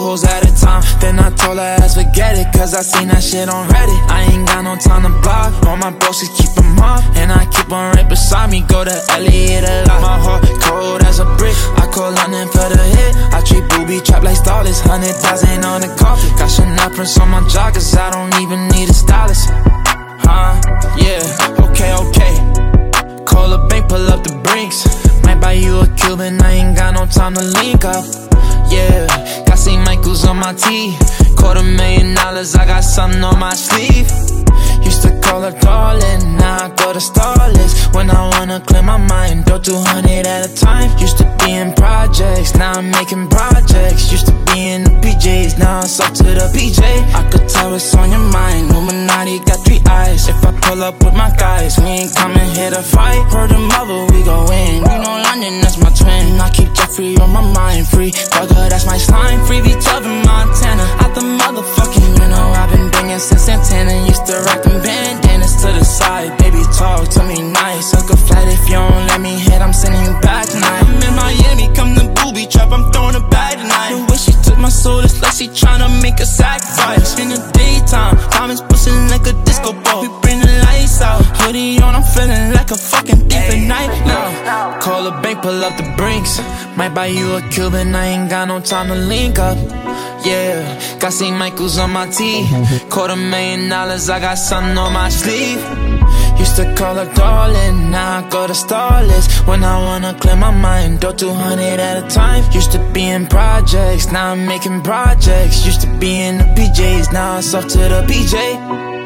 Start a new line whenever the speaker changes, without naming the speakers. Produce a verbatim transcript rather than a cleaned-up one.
hoes at a time. Then I told her ass forget it, cause I seen that shit on Reddit. I ain't got no time to block, all my bros just keep them off. And I keep on right beside me, go to Elliot a lot. My heart cold as a brick, I call London for the hit. I treat booby trap like Starless, hundred thousand on the carpet. Got Chanel prints on my joggers, I don't even need a stylist. Huh, yeah, okay, okay. Call a bank, pull up the brinks. Might buy you a Cuban, I ain't got no time to link up. Yeah, got Saint Michael's on my tee. Quarter million dollars, I got something on my sleeve. Used to call her darling, now I go to Starless. When I wanna clear my mind, do two hundred at a time. Used to be in projects, now I'm making projects. Used to be in the P Js, now it's up to the P J. I could tell what's on your mind, Illuminati got three eyes. If I pull up with my guys, we ain't coming here to fight. Heard the mother, we go in. You know London, that's my twin. I keep Jeffrey on my mind, free Thugger, that's my slime. Free V twelve in Montana, out the motherfucking, you know I've been banging since Santana. Used to rock them bandanas to the side. Baby, talk to me nice. Hook a flight if you don't let me hit, I'm sending you back tonight. I'm in Miami, come to booby trap, I'm throwing it back tonight. The way she took my soul, it's like she tryna make a sacrifice. In the daytime, diamonds bustin' like a disco ball. We bring the lights out, hoodie on, I'm feeling like a fucking thief at night now. Call a bank, pull up the brinks. Might buy you a Cuban, I ain't got no time to link up. Yeah, got Saint Michael's on my tee. Quarter million dollars, I got something on my sleeve. Used to call her darling, now I go to Starless. When I wanna clear my mind, do two hundred at a time. Used to be in projects, now I'm making projects. Used to be in the P Js, now it's off to the P J.